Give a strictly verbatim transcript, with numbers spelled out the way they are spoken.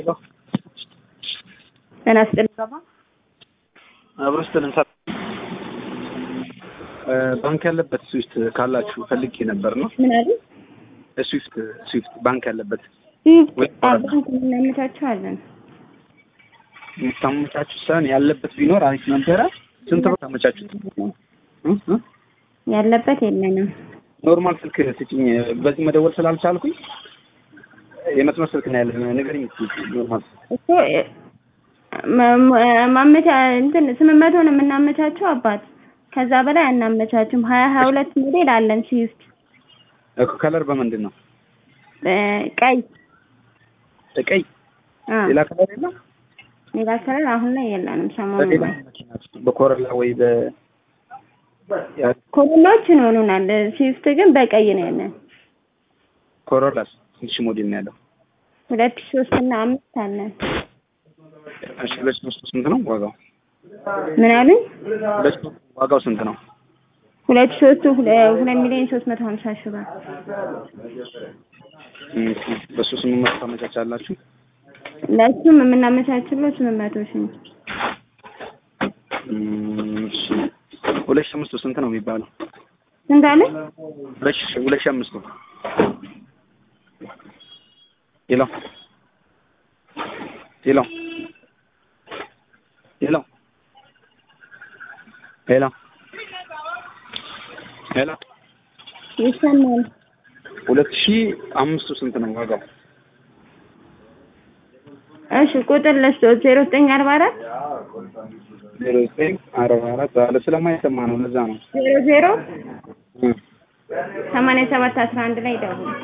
أنا أسأل طبعا. أبرستلن سات. بانك ያለበት ስዊፍት ካላችሁ ፈልጌ ነበር ነው። ምን አይደል? ስዊፍት ስዊፍት ባንክ ያለበት ስዊፍት ባንክ እናመቻቻለን። ታመቻቹ ሳን ያለበት ቢኖር አሪፍ ነበረ። ስንት ብር ታመቻቹት? ያለበት የለንም። ኖርማል ስልክ ስጪኝ። በዚህ መደወል ስላልቻልኩኝ የመስመር ስልክ ነው ያለኝ። ንገሪኝ ኖርማል እኮ ማመቻ እንትን ስምንት መቶ ነው የምናመቻቸው አባት። ከዛ በላይ አናመቻችም። ሀያ ሀያ ሁለት ሞዴል አለን ስዊፍት። እኮ ከለር በምንድን ነው? ቀይ ቀይ። ሌላ ከለር የለም? ሌላ ከለር አሁን ላይ የለንም። ሰሞኑን በኮረላ ወይ በ ኮሮላዎች ይኖሩናል። ስዊፍት ግን በቀይ ነው ያለን። ኮሮላስ ስንት ሺህ ሞዴል ነው ያለው? ሁለት ሺህ ሶስት እና አምስት አለን። እሺ ሁለት ሺህ ሶስት ስንት ነው ዋጋው? ምን አሉኝ? ሁለት ዋጋው ስንት ነው? ሁለት ሺህ ሶስት ሁለት ሚሊዮን ሶስት መቶ ሀምሳ ሺህ ብር። በሱ ስምንት መቶ ታመቻቻላችሁ? ለሱም የምናመቻችለው ስምንት መቶ ሺህ ነው። እሺ ሁለት ሺህ አምስት ስንት ነው የሚባለው? ስንት አለ? ሁለት ሺህ ሁለት ሺህ አምስት ሄሎ ሄሎ ሄሎ ሄሎ ሄሎ ይሰማል። ሁለት ሺህ አምስት ስንት ነው ዋጋው? እሺ ቁጥር ለስቶ ዜሮ ዘጠኝ አርባ አራት ዜሮ ዘጠኝ አርባ አራት አለ ስለማይሰማ ነው ለዛ ነው። ዜሮ ዜሮ ሰማንያ ሰባት አስራ አንድ ላይ ደውሉ።